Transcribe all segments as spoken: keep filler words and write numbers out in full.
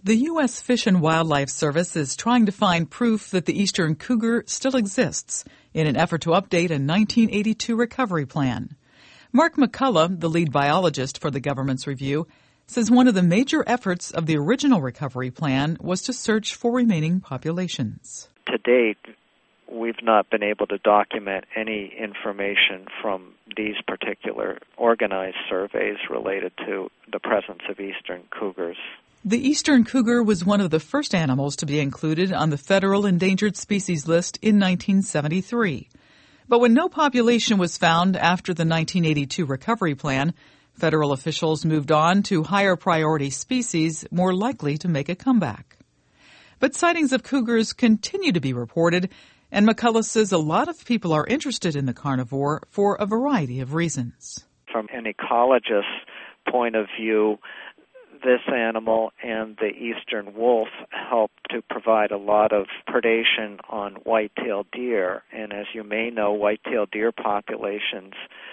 The U S Fish and Wildlife Service is trying to find proof that the eastern cougar still exists in an effort to update a nineteen eighty-two recovery plan. Mark McCullough, the lead biologist for the government's review, says one of the major efforts of the original recovery plan was to search for remaining populations. To date, we've not been able to document any information from these particular organized surveys related to the presence of eastern cougars. The eastern cougar was one of the first animals to be included on the federal endangered species list in nineteen seventy-three. But when no population was found after the nineteen eighty-two recovery plan, federal officials moved on to higher priority species more likely to make a comeback. But sightings of cougars continue to be reported, and McCullough says a lot of people are interested in the carnivore for a variety of reasons. From an ecologist's point of view, this animal and the eastern wolf help to provide a lot of predation on white-tailed deer. And as you may know, white-tailed deer populations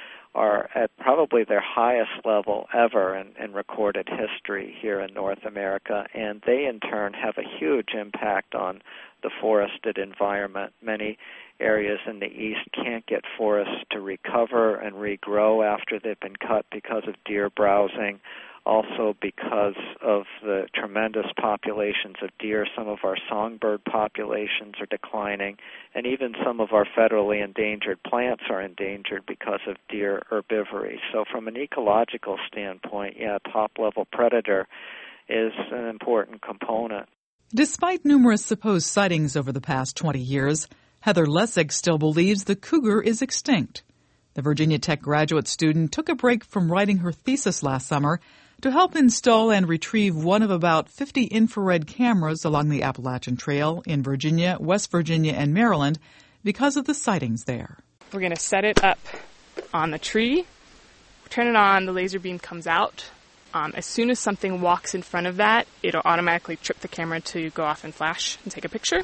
are at probably their highest level ever in, in recorded history here in North America, and they in turn have a huge impact on the forested environment. Many areas in the east can't get forests to recover and regrow after they've been cut because of deer browsing. Also because of the tremendous populations of deer, some of our songbird populations are declining, and even some of our federally endangered plants are endangered because of deer herbivory. So from an ecological standpoint, yeah, top-level predator is an important component. Despite numerous supposed sightings over the past twenty years, Heather Lessig still believes the cougar is extinct. The Virginia Tech graduate student took a break from writing her thesis last summer to help install and retrieve one of about fifty infrared cameras along the Appalachian Trail in Virginia, West Virginia, and Maryland because of the sightings there. We're going to set it up on the tree, turn it on, the laser beam comes out. Um, as soon as something walks in front of that, it'll automatically trip the camera to go off and flash and take a picture.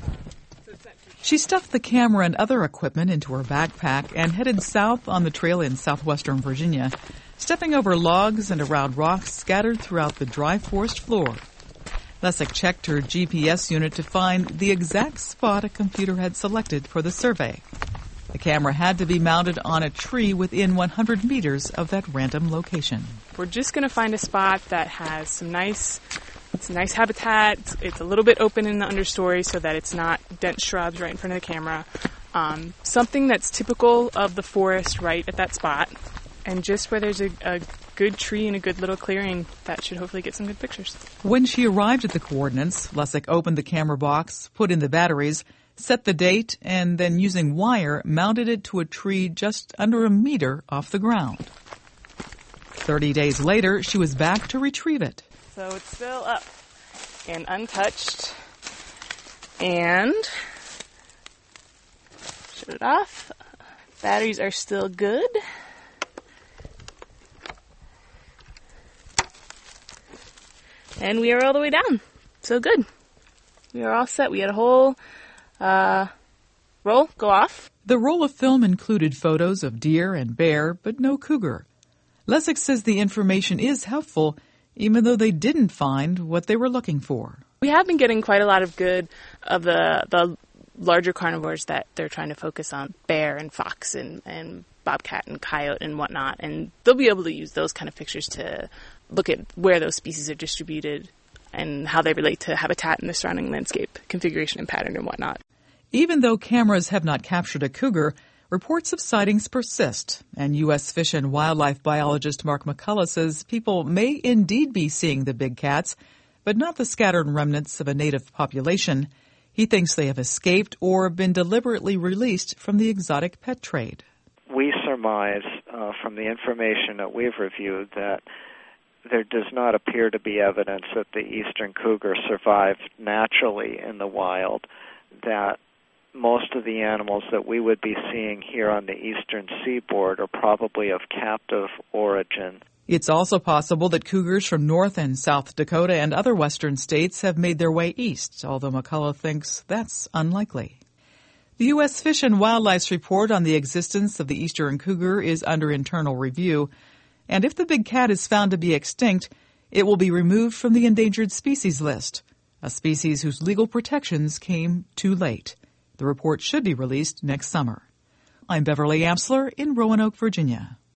She stuffed the camera and other equipment into her backpack and headed south on the trail in southwestern Virginia, stepping over logs and around rocks scattered throughout the dry forest floor. Lessig checked her G P S unit to find the exact spot a computer had selected for the survey. The camera had to be mounted on a tree within one hundred meters of that random location. We're just going to find a spot that has some nice It's a nice habitat. It's, it's a little bit open in the understory so that it's not dense shrubs right in front of the camera. Um, something that's typical of the forest right at that spot. And just where there's a, a good tree and a good little clearing, that should hopefully get some good pictures. When she arrived at the coordinates, Lessig opened the camera box, put in the batteries, set the date, and then using wire, mounted it to a tree just under a meter off the ground. Thirty days later, she was back to retrieve it. So it's still up and untouched. And shut it off. Batteries are still good. And we are all the way down. So good. We are all set. We had a whole uh, roll go off. The roll of film included photos of deer and bear, but no cougar. Lessig says the information is helpful, even though they didn't find what they were looking for. We have been getting quite a lot of good of the the larger carnivores that they're trying to focus on, bear and fox and, and bobcat and coyote and whatnot. And they'll be able to use those kind of pictures to look at where those species are distributed and how they relate to habitat and the surrounding landscape, configuration and pattern and whatnot. Even though cameras have not captured a cougar, reports of sightings persist, and U S Fish and Wildlife biologist Mark McCullough says people may indeed be seeing the big cats, but not the scattered remnants of a native population. He thinks they have escaped or been deliberately released from the exotic pet trade. We surmise uh, from the information that we've reviewed that there does not appear to be evidence that the eastern cougar survived naturally in the wild, that most of the animals that we would be seeing here on the eastern seaboard are probably of captive origin. It's also possible that cougars from North and South Dakota and other western states have made their way east, although McCullough thinks that's unlikely. The U S Fish and Wildlife's report on the existence of the eastern cougar is under internal review, and if the big cat is found to be extinct, it will be removed from the endangered species list, a species whose legal protections came too late. The report should be released next summer. I'm Beverly Amsler in Roanoke, Virginia.